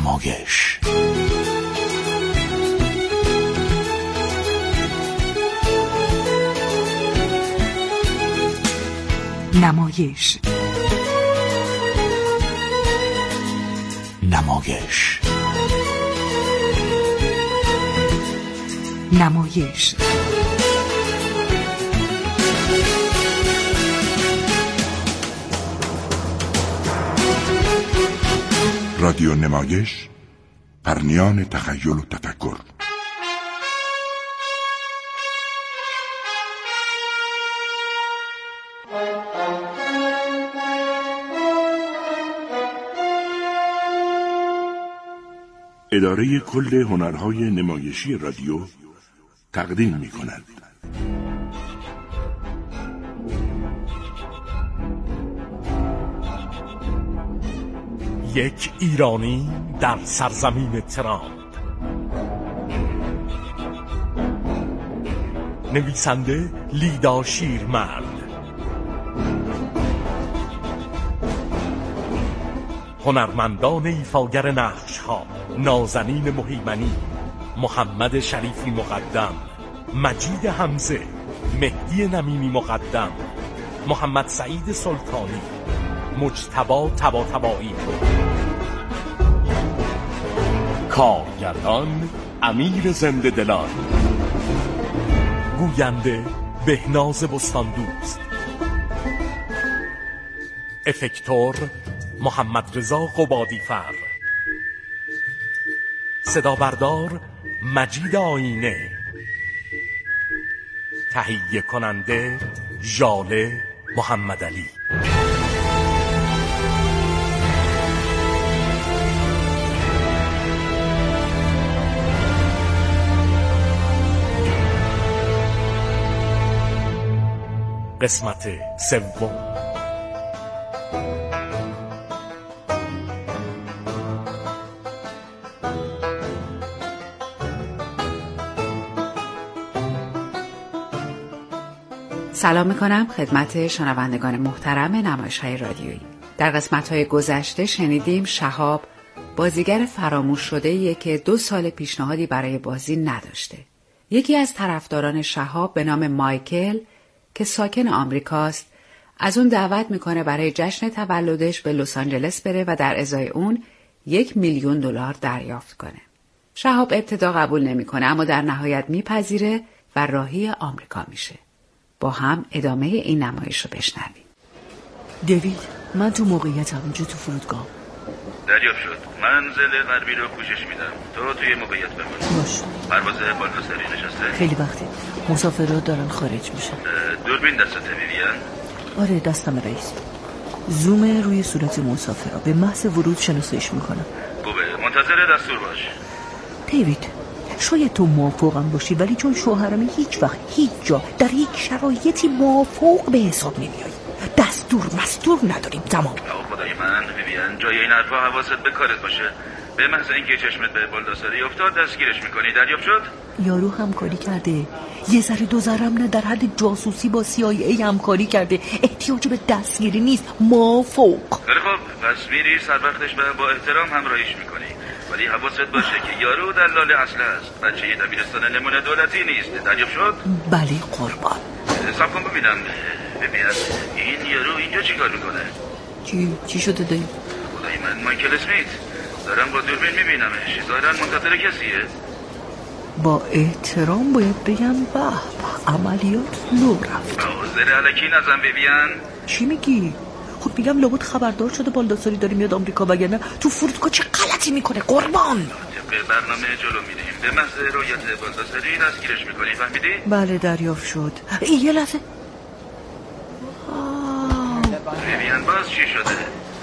نمایش. نمایش. نمایش. نمایش. رادیو نمایش، پرنیان تخیل و تفکر. اداره کل هنرهای نمایشی رادیو تقدیم می‌کند. یک ایرانی در سرزمین ترامپ. نویسنده لیدا شیرمرد. هنرمندان ایفاگر نقش‌ها: نازنین مهیمنی، محمد شریفی مقدم، مجید حمزه، مهدی نمیمی مقدم، محمد سعید سلطانی، مجتبی طباطبایی. کارگردان امیر زنده دلان. گوینده بهناز بستاندوست. افکتور محمد رضا قبادیفر. صدا بردار مجید آینه. تهیه کننده ژاله محمدعلی. قسمت سوم. سلام میکنم خدمت شنوندگان محترم نمایش‌های رادیویی. در قسمت‌های گذشته شنیدیم شهاب بازیگر فراموش شده‌ایه که 2 سال پیشنهادی برای بازی نداشته. یکی از طرفداران شهاب به نام مایکل که ساکن آمریکاست از اون دعوت میکنه برای جشن تولدش به لس آنجلس بره و در ازای اون $1,000,000 دریافت کنه. شهاب ابتدا قبول نمیکنه اما در نهایت میپذیره و راهی آمریکا میشه. با هم ادامه این نمایش رو بشنویم. دیوید، من تو موقعیتم اینجا تو فرودگاه. دریافت شد. منزل غربی رو پوشش میدم. تو توی موقعیت بمون. باش. پرواز بالاسری نشسته. خیلی وقتی مسافرها دارن خارج میشن. دوربین دستته ویویان؟ آره دستم رئیس. زوم روی صورت مسافرها به محض ورود شناساییش میکنم. خوبه، منتظر دستور باش. دیوید، شاید تو موافقم باشی ولی چون شوهرم هیچ وقت هیچ جا در هیچ شرایطی موافق به حساب نمیایی. دستور مستور نداریم. تمام. خدای من ویویان، جای این حرفا حواست به کارت باشه. به محض اینکه چشمت به بالداسری افتاد دستگیرش میکنی. دریافت شد؟ یارو همکاری کرده. یه ذره دو ذرم نه، در حد جاسوسی با CIA همکاری کرده. احتیاج به دستگیری نیست. موافق. خیلی خوب، پس میری سر وقتش با احترام همراهیش میکنی. ولی حواست باشه که یارو دلال اصله است. بچه دبیرستان نمونه دولتی نیست. دریافت شد؟ بله قربان. حساب کن ببینم. ببین این یارو اینجا چیکار میکنه؟ چی شده دایی؟ خدای من، مایکل اسمیت. دارم با دوربین میبینمش. ظاهراً منتظر کسیه. با احترام باید بگم به عملیات لو رفت. زره علکی نزن ویویان. چی میگی؟ خود میگم لابد خبردار شده بالداساری داری میاد آمریکا، وگرنه تو فرودگاه چه غلطی میکنه قربان. طبق برنامه جلو میریم. به محض رویت بالداساری دستگیرش میکنی. فهمیدی؟ بله دریافت شد. یه لحظه. ویویان باز چی شده؟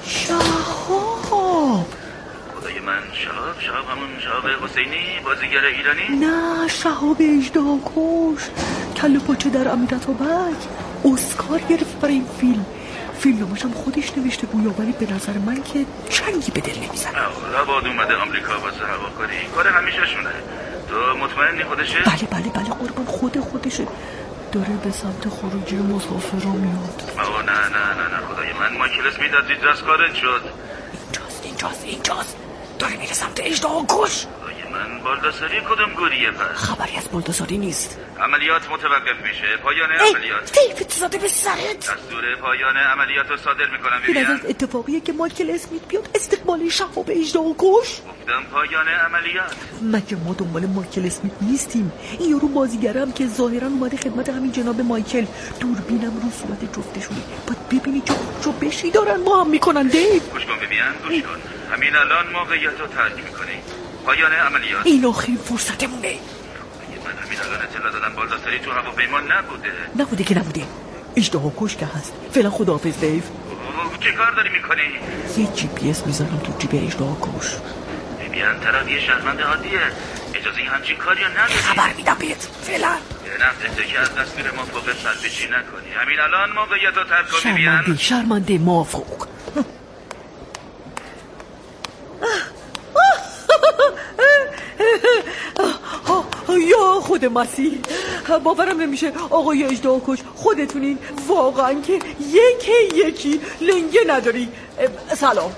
شهاب. خدای من، شهاب همون شهاب حسینی بازیگر ایرانی؟ نه، شهاب اژدهاکش، کله پاچه در امیرآباد. اسکار گرفت برای این فیلم نامشم خودش نوشته گویا، ولی به نظر من که چنگی به دل نمیزنه. لابد اومده آمریکا واسه هواکاری. کار همیشه شونه. تو مطمئنی خودشه؟ بله قربان، خودشه. داره به سمت خروجی مسافرها میاد. نه خدای من، مایکل اسمیت از دستکارت شد. اینجاست. داره میره سمت اژدهاکش. من بالداساری کدوم گوریه پس؟ خبری از بالداساری نیست. عملیات متوقف میشه. پایان عملیات. دیوید زاده به سرت. دستور پایان عملیات رو صادر میکنم. به نظر اتفاقیه که مایکل اسمیت بیاد استقبال شهاب اژدهاکش. گفتم پایان عملیات. مگه ما دنبال مایکل اسمیت نیستیم؟ این یارو بازیگرم که ظاهرا اومده خدمت همین جناب مایکل. دوربینم رو صورت جفتشونه. باید ببینی جو بشی دارن با هم میکنن. دیو گوش کن ببین، گوش کن. همین الان موقعیت رو ترک میکنی. پایان عملیات. این آخرین فرصتمونه. من همین الان اطلاع دادم بالداساری تو هواپیما نبوده که نبوده. اژدهاکش که هست. فعلا خداحافظ دیو. چه کار داری میکنی؟ یه جی پی اس میذارم تو جیب اژدهاکش. ببین طرف یه شهروند عادیه. اجازه همچین کاری نداری. خبر میدم بهت. فعلا نفته که از دستور موافق سلبشی نکنی. همین الان موقعیت رو ترک کنی. بیان شرمنده موافق. یا خود مسیح، باورم نمیشه آقای اژدهاکش خودتونین واقعا که یکی لنگه نداری. سلام.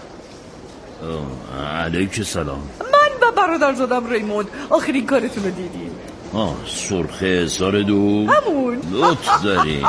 علیک سلام. من و برادرزادم ریموند آخرین کارتون رو دیدیم. سرخ سار دو همون لطف داریم.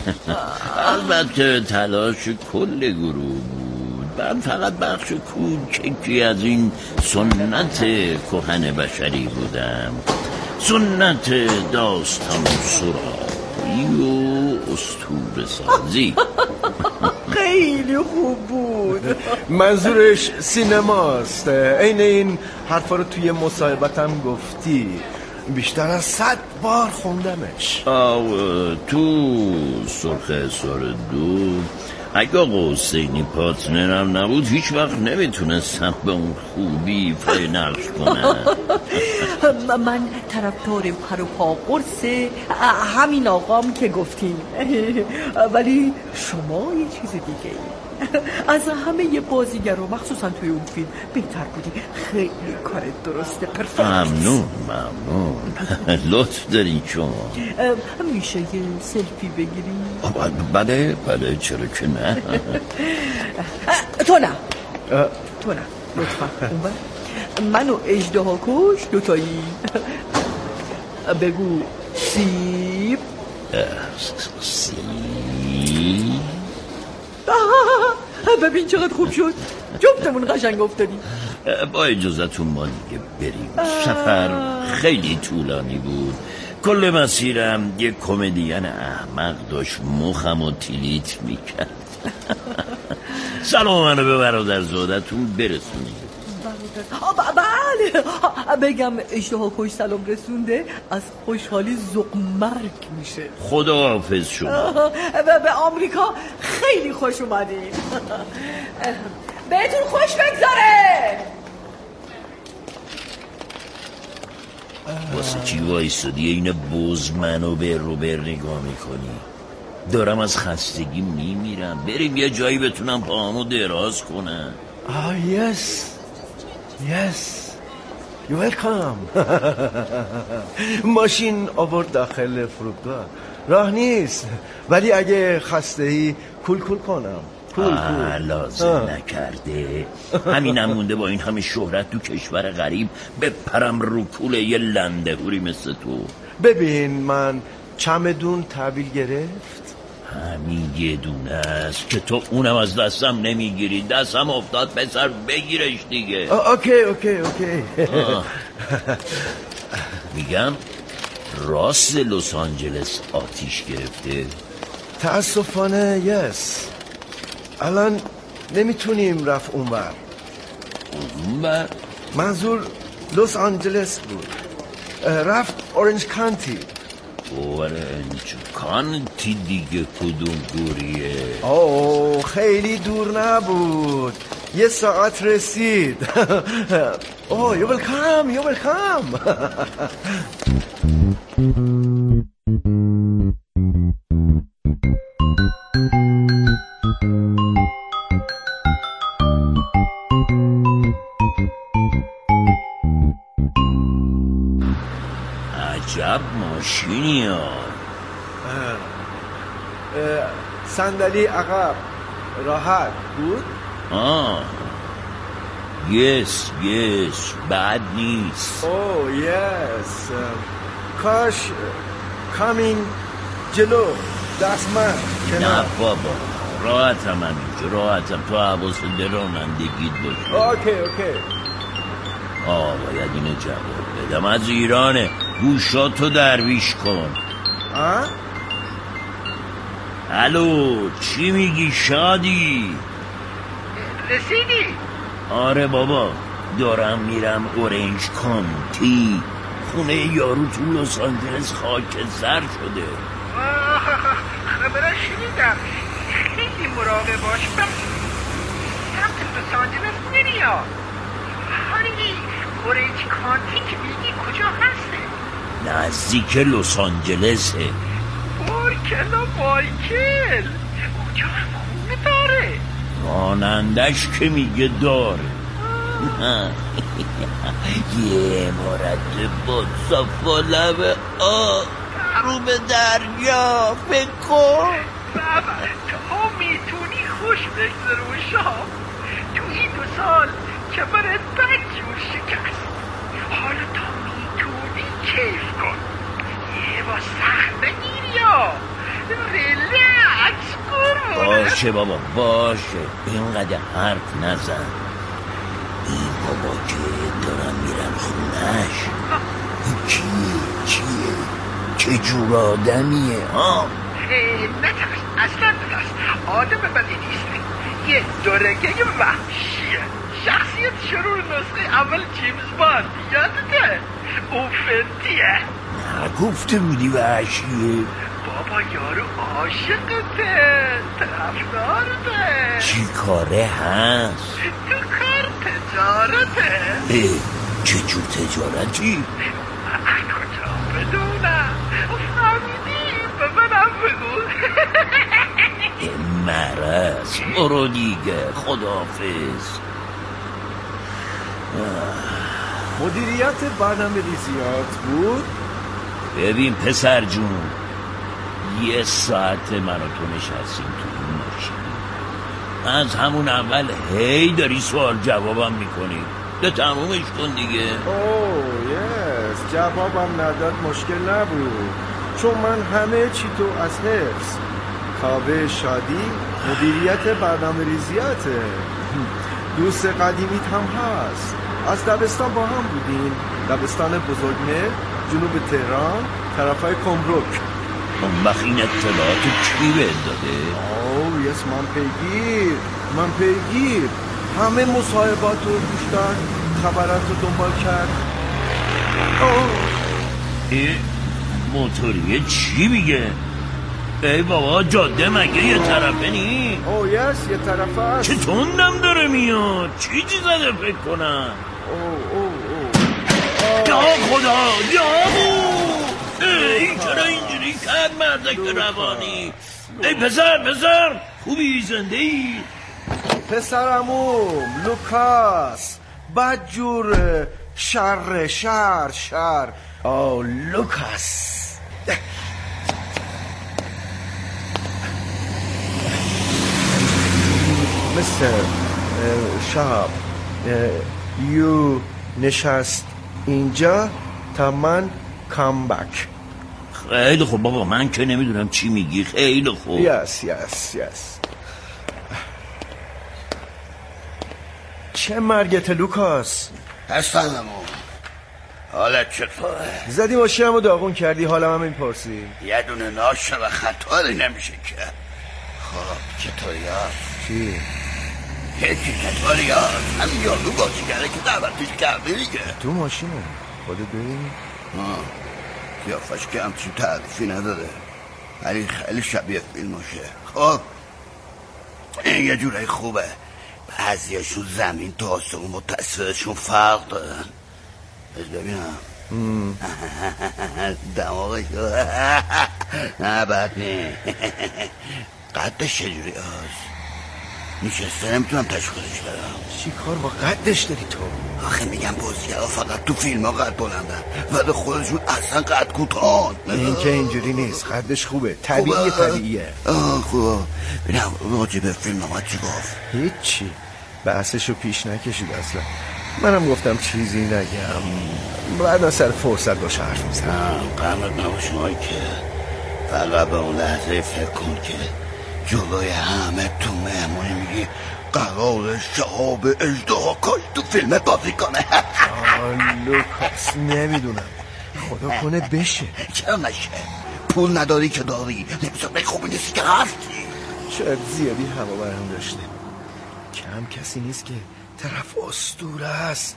البته تلاش کل گروه بود. من فقط بخش کوچکی از این سنت کهن بشری بودم. سنت داستان سرایی و اسطوره سازی. خیلی خوب بود. منظورش سینماست. عین این حرفا رو توی مصاحبتم گفتی. بیشتر از 100 بار خوندمش. تو سرخ سار دو اگه آقا حسینی پارتنرم نبود هیچ وقت نمیتونستم به اون خوبی پای نقش کنم. من طرفدار پر و پا قرص همین آقام که گفتین. ولی شما یه چیز دیگه ای. از همه بازیگر و مخصوصا توی اون فیلم بهتر بودی. خیلی کارت درسته. پرفکت. ممنون. لطف دارین شما. میشه یه سلفی بگیری؟ بله چرا که نه. تو نه لطفا. من و اژدهاکش دوتایی. بگو سیب. ببین چقدر خوب شد. جفتمون قشنگ افتادیم. با اجازتون ما دیگه بریم. سفر خیلی طولانی بود. کل مسیرم یه کمدین احمق داشت مخم و تیلیت میکرد. سلام منو به برادرزادتون برسونید. بله بگم اژدهاکش سلام رسونده. از خوشحالی زقمرگ میشه. خداحافظ شما. به آمریکا خیلی خوش اومدید. بهتون خوش بگذاره. واسه چی وایستادی این بوز منو به روبر نگاه میکنی؟ دارم از خستگی میمیرم. بریم یه جایی بتونم پاهامو دراز کنم. Yes, you're welcome. ماشین آورد داخل فرودگاه. راه نیست، ولی اگه خسته‌ای کول کنم. کول. لازم نکرده. همینم مونده با این همه شهرت تو کشور غریب بپرم رو کوله یه لندهوری مثل تو. ببین من چمدون تحویل گرفت. همین یه دونه است که تو اونم از دستم نمیگیری. دستم افتاد پسر بگیرش دیگه. اوکی. میگم راست لس آنجلس آتیش گرفته؟ تاسفانه یس. الان نمیتونیم رفت اونور. منظور لس آنجلس بود. رفت اورنج کانتی. اورنج کانتی دیگه کدوم گوریه؟ خیلی دور نبود. 1 ساعت رسید. یو ویلکام. عجب ماشینی ها. صندلی عقب راحت بود. یس بد نیست. اوه یس. کاش کامین جلو دستمن کنار. نه بابا راحتم همینجا، راحتم. تو حواست به رانندگیت باشه. اوکی. باید اینو جواب بدم. از ایرانه، گوشاتو درویش کن. الو چی میگی شادی؟ رسیدی؟ آره بابا دارم میرم اورنج کانتی. خونه یارو تو لس آنجلس خاکستر شده. خبرش شنیدم، خیلی مراقب باش. سمت لس آنجلس نریا. حالی اورنج کانتی که میگی کجا هسته؟ نزدیک لس آنجلسه. بارکل مایکل اونجا خونه داره. رانندش که میگه داره. یه مرد با صفا لب رو به دریا بکن. بابا تو میتونی خوش بگذر شام. تو این 2 سال کمرت بدجور شکست. حالا تو میتونی کیف کن. یه با سخت بگیر یا ریلکس کن. باشه بابا باشه، اینقدر حرف نزن. این بابا که دارم میرم خونش. چیه چه جور آدمیه ها؟ نترس، اصلا نترس. آدم بدی نیست. یه دورگه وحشیه. شخصیت شروع نسخه اول جیمز باند یادته؟ اون فنتیه. نگفته بودی وحشیه؟ بابا یارو عاشقته، طرفدارته. چی کاره هست؟ تو کار تجارته. چه جور تجارتی؟ کجا بدونم؟ فهمیدی؟ به منم بگو. مرس برو دیگه، خداحافظ. مدیریت برنامه‌ریزیات بود. ببین پسر جون، 1 ساعت من و تو نشستیم تو این ماشین. از همون اول هی داری سوال جوابم میکنی. ده تمومش کن دیگه. اوه یس، جوابم نداد مشکل نبود، چون من همه چی تو از حفظ. کاوه شادی مدیریت برنامه ریزیاته. دوست قدیمیت هم هست. از دبستان با هم بودین. دبستان بزرگمه جنوب تهران طرفای کمرک. اون وقت این اطلاعات کی بهت داده؟ اوه یس، من پیگیر همه مصاحبات رو گوش داد، خبرات رو دنبال کرد. این موتوریه چی میگه؟ ای بابا جاده مگه یه طرفه نی؟ اوه یس یه طرفه هست. چه تندم داره میاد. چی زده فکر کنم؟ یا خدا این چرا اینجوری کرد مردک روانی؟ ای پسر خوبی؟ زنده ای؟ پسرموم لوکاس بدجور شر. آه لوکاس مستر شاب یو نشست اینجا تا من کام بک. خیلی خوب بابا، من که نمیدونم چی میگی. خیلی خوب. یس چه مرگت لوکاس؟ هستم. حالت چطوره؟ زدی ماشینمو داغون کردی، حالم هم میپرسی. یه دونه ناشه و خطاری نمیشه که. خب چطوری هست؟ چی؟ هیچی چطوری هست؟ همین یارو بازیگره که دعوتش کردی دیگه. تو ماشینه خودت ببینی؟ قیافش که همچین تعریفی نداره، ولی خیلی شبیه فیلمشه. خب این یه جوره خوبه. بعضیشون زمین تا آسمون با تصویرشون فرق دارن. ببینم دماغش نه بد نی. قدش چجوری هست؟ نشسته نمیتونم تشخیصش بدم. چی کار با قدش داری تو؟ آخه میگم بازیگرها فقط تو فیلم ها قد بلندن، ولی خودشون اصلا قد کوتاهن. این که اینجوری نیست، قدش خوبه، طبیعیه. خوبه. ببینم راجع به فیلم ها چی گفت؟ هیچی. بحثشو پیش نکشید اصلا. منم گفتم چیزی نگم، بعد سر فرصت باشه حرف میزنم. قرمت نباش مایکل، فقط به اون لحظه فکر کن که جلوی همه تو مهمونی میگی قرار شهاب اژدها کاش تو فیلم بازی کنه. لوکاس نمیدونم، خدا کنه بشه. چرا نشه؟ پول نداری که داری، نمیشه خوبی نیستی که هستی. شاید زیادی هوا برهم داشته، کم کسی نیست که طرف اسطوره است.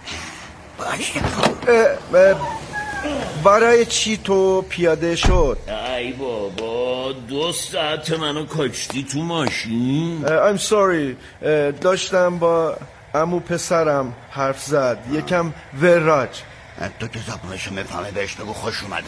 برای چی تو پیاده شد؟ ای بابا 2 ساعت منو کشتی تو ماشین. I'm sorry، داشتم با عمو پسرم حرف زد، یکم وراج. تو که زبونشو میفهمه بهش بگو خوش اومده.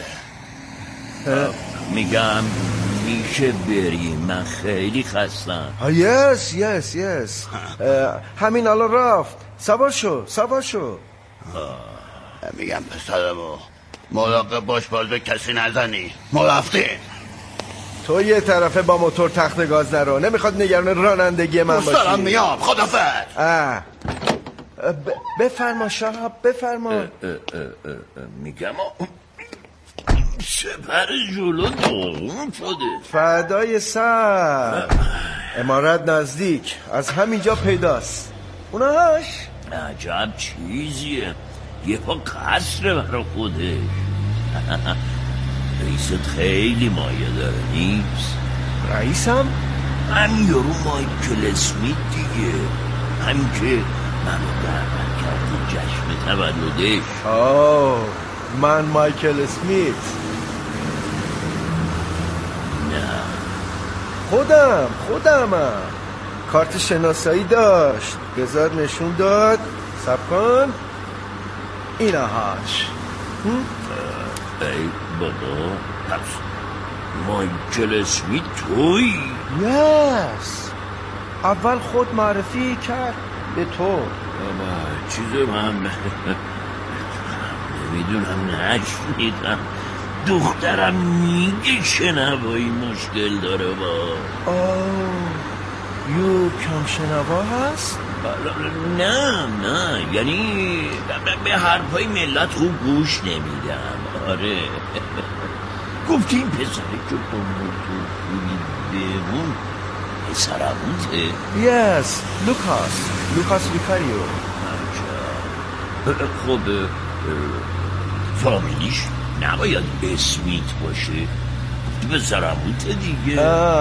میگم میشه بریم، من خیلی خستم. yes. همین الان رفت. سوار شو. میگم پسرمو مراقب باش باز به کسی نزنی. ما رفتیم. تو یه طرفه با موتور تخت گاز نرو، نمیخواد نگران رانندگی من باشی. مسترم میام، خدافظ. بفرما شهاب، بفرما. میگم سپر جلو داغون شده. فدای سر. امارت نزدیک، از همینجا پیداست. اوناش عجب چیزیه، یه پا قصره برا خودش. رئیست خیلی مایه داره نیست؟ رئیسم؟ همین یارو مایکل اسمیت دیگه، همین که منو دعوت کرده جشن تولدش. من مایکل اسمیت؟ نه خودمم. کارت شناسایی داشت، بذار نشون داد. صبر کن، اینهاش. ای بابا، پس مایکل اسمیت توی؟ یس، اول خود معرفی کرد به تو. چیز من نمیدونم، نشنیدم. دخترم میگه شنوایی مشکل داره با یو کم شنوا هست؟ نه یعنی به حرفای ملت خوب گوش نمیدم. آره گفتی این پسره که با موتور خوبی بمون پسرمونته؟ یس، لوکاس ویکاریو. خب فامیلیش نباید اسمیت باشه؟ پسرمونته دیگه.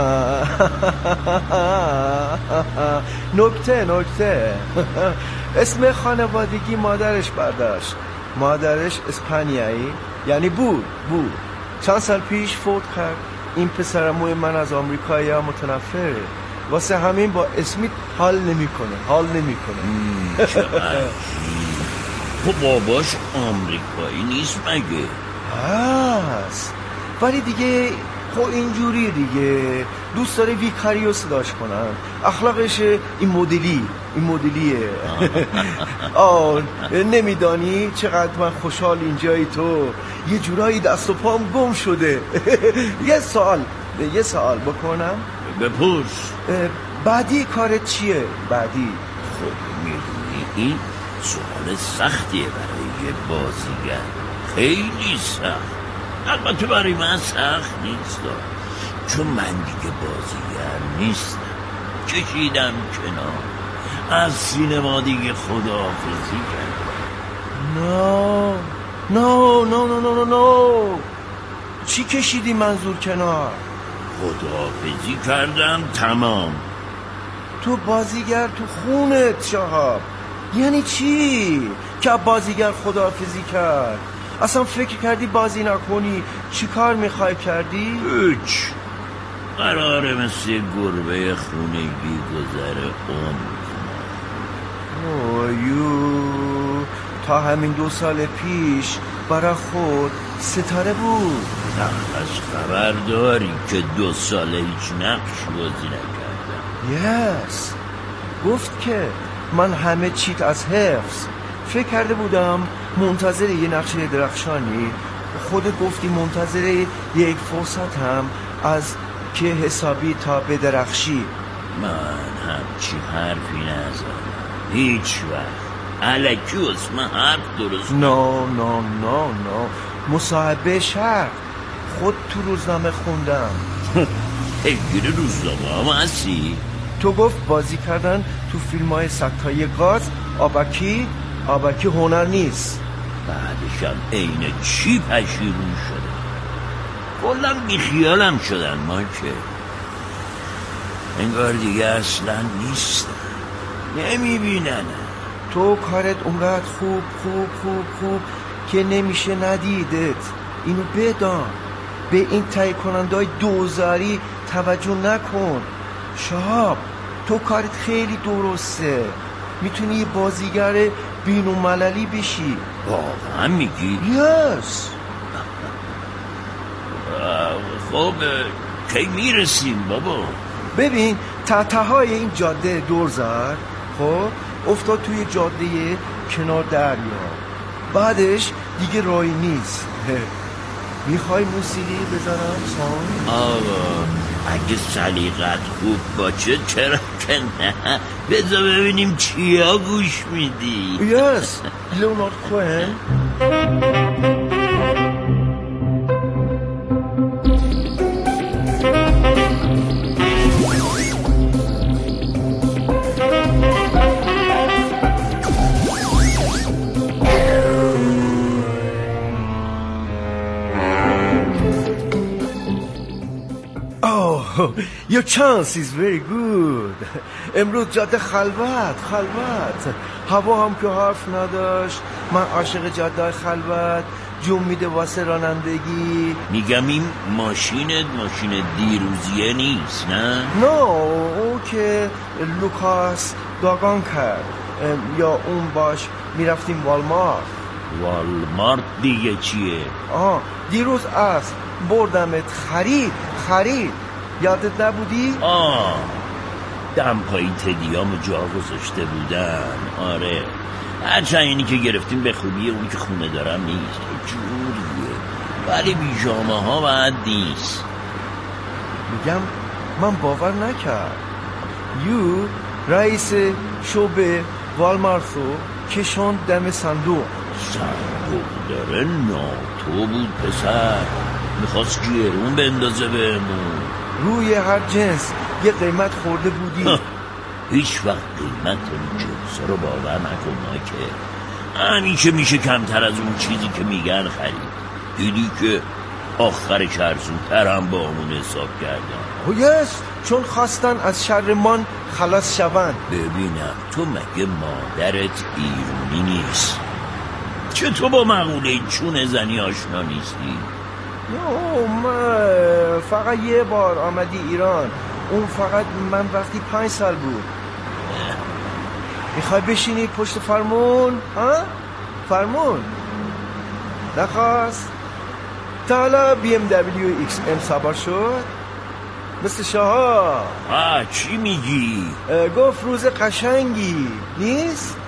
نکته اسم خانوادگی مادرش برداشت. مادرش اسپانیایی، یعنی بود. چند سال پیش فوت کرد. این پسرموی من از آمریکایی ها متنفره، واسه همین با اسمیت حال نمیکنه. خب باباش آمریکایی نیست مگه؟ هست، ولی دیگه خب اینجوری دیگه دوست داره ویکاریو صداش کنن. اخلاقش این مدلیه. نمیدانی چقدر من خوشحال اینجایی. تو یه جورایی دست و پام گم شده. یه سوال بکنم؟ بپرس. بعدی کارت چیه؟ بعدی خب میدونی این سوال سختیه برای یه بازیگر، خیلی سخت. البته برای من سخت نیست، چون من دیگه بازیگر نیستم، کشیدم کنار، از سینما دیگه خداحافظی کردم. نه چی کشیدی منظور کنار؟ خداحافظی کردم، تمام. تو بازیگر تو خونت شهاب، یعنی چی که بازیگر خداحافظی کرد؟ اصلا فکر کردی بازی نکنی چی کار میخوای کردی؟ هیچ، قراره مثل گربه خونگی گذره تا همین 2 سال پیش برای خود ستاره بود. از خبر داری که 2 سال هیچ نقش بازی نکردم. یس، گفت که من همه چیت از حفظ. فکر کرده بودم منتظر یه نقشه درخشانی، خودت گفتی منتظر یک فرصت هم از که حسابی تا بدرخشی. من همچی حرفی نزدم. هیچ وقت الکی اسم حرف درست نه مصاحبه شرق خود تو روزنامه خوندم. پیگیر روزنامه هم هستی؟ تو گفت بازی کردن تو فیلم های سکتای گاز آبکی هنر نیست. بعدشم عین چی پشیمون شده. کلا بیخیالم شدن ما که انگار دیگه اصلا نیستن، نمیبینن. تو کارت اونقدر خوب که نمیشه ندیدت. اینو بدان، به این تهیه کنندهای دوزاری توجه نکن. شهاب تو کارت خیلی درسته، میتونی یه بازیگر بین‌المللی بشی. واقعا میگی؟ یس. خب کی میرسیم بابا؟ ببین تحتهای این جاده دور زد، خب افتاد توی جاده کنار دریا. بعدش دیگه راهی نیست. میخوای موسیقی بزنم سان؟ آقا اگه سلیقت خوب باشه چرا که نه؟ بذار ببینیم چیا گوش میدی. یس لئونارد کوهن. Your chance is very good. امروز جاده خلوت هوا هم که حرف نداشت. من عاشق جاده خلوت، جون میده واسه رانندگی. میگم این ماشین دیروزیه نیست نه؟ نه او که لوکاس داگان کرد. یا اون باش میرفتیم والمارت دیگه چیه؟ دیروز از بردمت خرید یادت نبودی؟ دمپایی تدیامو جا گذاشته بودن. آره هرچند اینی که گرفتیم به خوبیه، اونی که خونه دارم نیست جوریه، ولی بیجامه ها بعد نیست. میگم من باور نکرد. رئیس شعبه والمارتو کشون دم صندوق داره ناتو بود پسر، میخواست گیرون بندازه بهمون. روی هر جنس یه قیمت خورده بودی. هیچ وقت قیمت اون جنس رو باور نکن که همیشه میشه کمتر از اون چیزی که میگن خرید. دیدی که آخرش ارزونتر هم با همون حساب کردن. یس چون خواستن از شر من خلاص شوند. ببینم تو مگه مادرت ایرونی نیست؟ چطور با مقوله چون زنی آشنا نیستی؟ من فقط یه بار آمدی ایران، اون فقط من وقتی 5 سال بود. میخوای بشینی پشت فرمون؟ فرمون نخواست؟ تا حالا BMW XM سوار شد؟ مثل شهاب. چی میگی؟ گفت روز قشنگی نیست؟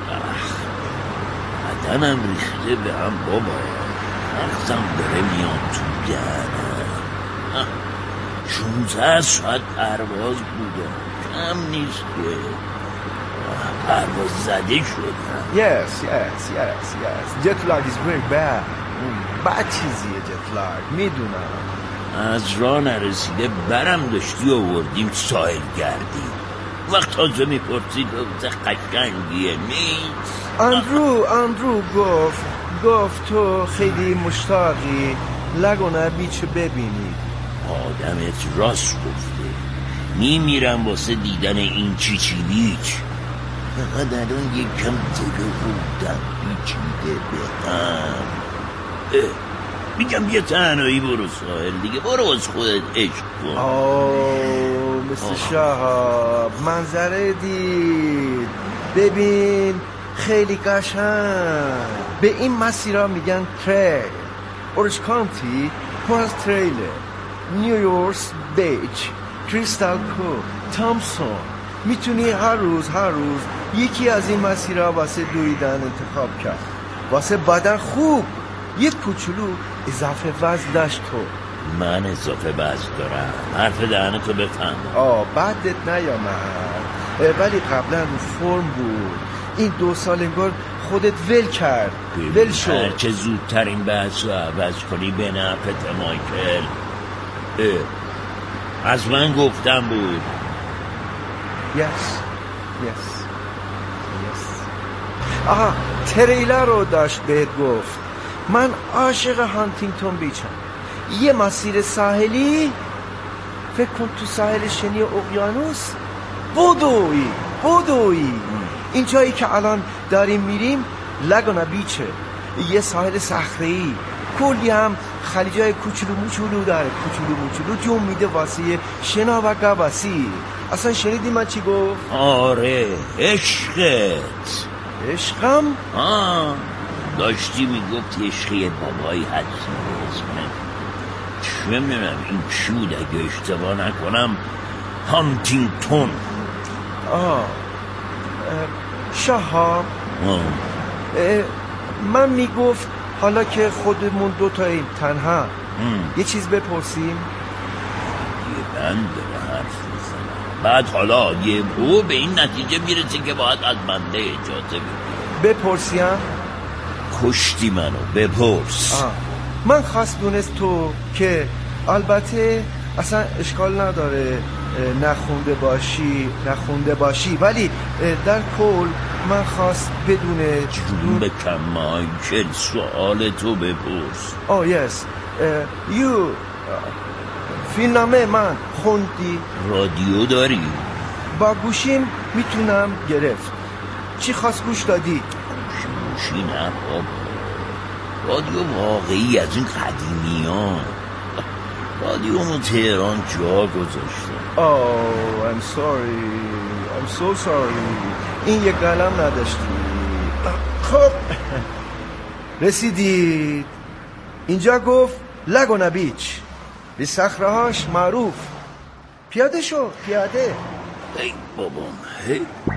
بدنم ریخته به هم بابا، مغزم داره میاد تو دهنم. 16 ساعت پرواز بودم، کم نیست که پرواز زده شدم. Yes. Jet lag is very bad. بد چیزیه جت لاگ، میدونم. از راه نرسیده برم داشتی آوردیم ساحل گردی. وقت تازه میپرسید روز قشنگیه نیست؟ اندرو گفت تو خیلی مشتاقی لگونه بیچ ببینی. آدمت راست گفته، میمیرم واسه دیدن این چیچی بیچ. فقط الان یکم دل بودم بیچیده به هم. میگم یه تنهایی برو ساحل دیگه، برو از خودت عشق کن. مثل شهاب منظره دید، ببین خیلی قشنگ. به این مسیرها میگن تریل. اورنج کانتی پر از تریله. نیویورک بیچ، کریستال کوک، تامسون. میتونی هر روز یکی از این مسیرها واسه دویدن انتخاب کرد. واسه بدن خوب. یه کوچولو اضافه وزن داشت. تو من اضافه وزن دارم؟ حرف دهنتو بفهم. بعدت نیامد. ولی قبلا رو فرم بود. این 2 سال انگار خودت ول کرد، ول شد. هرچه زودتر این بحث رو عوض کنی به نفعت مایکل. از من گفتم بود. یس آها، تریلر رو داشت بهت گفت. من عاشق هانتینگتون بیچم. یه مسیر ساحلی، فکر کن تو ساحل شنی اقیانوس، بدوی. این جایی که الان داریم میریم لاگونا بیچه، یه ساحل صخره‌ای، کلی هم خلیجای کوچولو موچولو داره، کوچولو موچولو جون میده واسه شنا و گواسی. اصلا شنیدی من چی گفت؟ آره، عشقم؟ داشتی میگفت عشقی بابایی هست. چه میدونم این چود اگه اشتباه نکنم هانتینگتون. شهاب، من میگفت حالا که خودمون 2 تاییم تنها یه چیز بپرسیم. یه بند داره حرف میزنم، بعد حالا یه به این نتیجه میرسی که باید از بنده اجازه بپرسیم. کشتی منو، بپرس. من خواست دونست تو که البته اصلا اشکال نداره نخونده باشی ولی در کل من خواست بدونه جون بکن مایکل، سوال تو بپرس. یس یو فیلمنامه من خوندی؟ رادیو داری؟ با گوشیم میتونم گرفت. چی خواست گوش دادی؟ گوشی نه بابا، رادیو واقعی از این قدیمی ها. رادیومو تهران جا گذاشته. I'm so sorry. این یک قلم نداشتی. خب رسیدید. اینجا گفت لاگونا بیچ، به صخره‌هاش معروف. پیاده شو، پیاده. ای بابام، هی.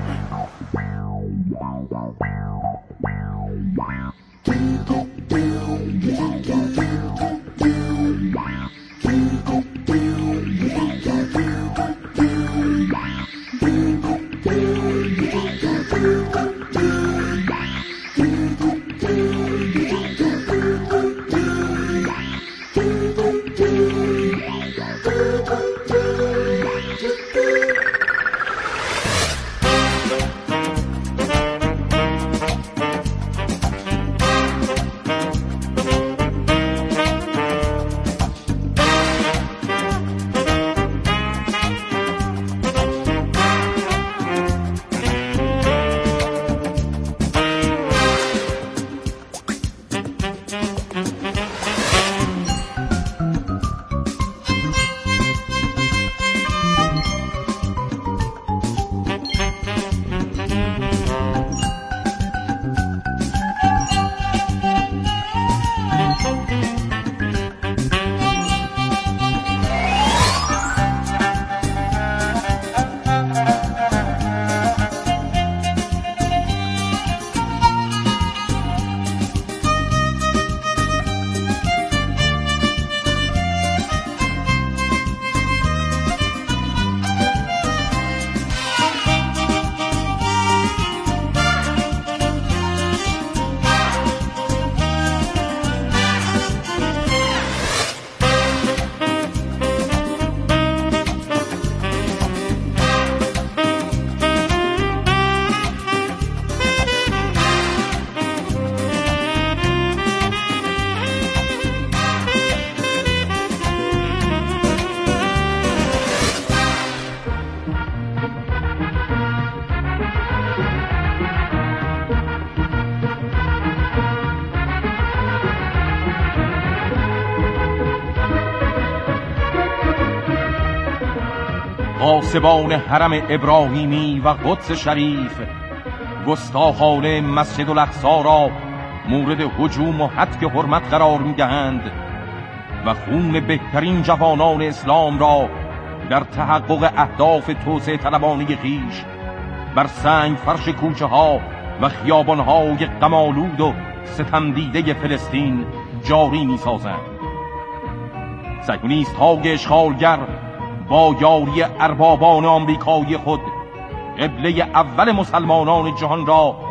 قاسبان حرم ابراهیمی و قدس شریف گستاخانه مسجد الاقصی را مورد هجوم و هتک حرمت قرار می‌دهند و خون بهترین جوانان اسلام را در تحقق اهداف توسعه طلبانه خویش بر سنگ فرش کوچه ها و خیابان های غم‌آلود و ستمدیده فلسطین جاری می‌سازند. صهیونیست های اشغالگر با یاری اربابان آمریکایی خود قبله اول مسلمانان جهان را